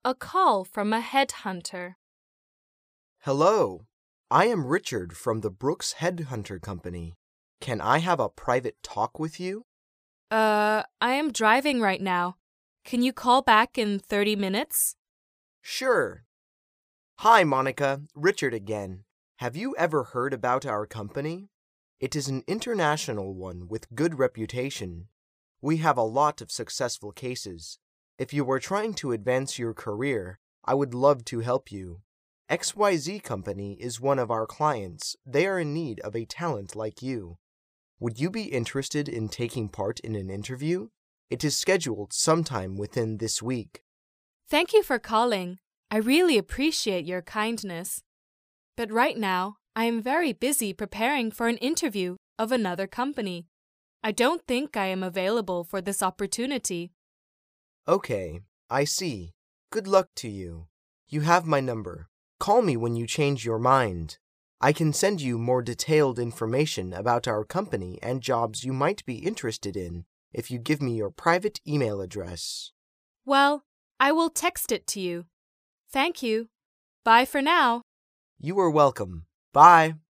A call from a headhunter. Hello, I am Richard from the Brooks Headhunter Company. Can I have a private talk with you? I am driving right now. Can you call back in 30 minutes? Sure. Hi, Monica. Richard again. Have you ever heard about our company? It is an international one with good reputation. We have a lot of successful cases. If you are trying to advance your career, I would love to help you. XYZ Company is one of our clients. They are in need of a talent like you. Would you be interested in taking part in an interview? It is scheduled sometime within this week. Thank you for calling. I really appreciate your kindness. But right now, I am very busy preparing for an interview of another company. I don't think I am available for this opportunity. Okay, I see. Good luck to you. You have my number. Call me when you change your mind. I can send you more detailed information about our company and jobs you might be interested in if you give me your private email address. Well, I will text it to you. Thank you. Bye for now. You are welcome. Bye.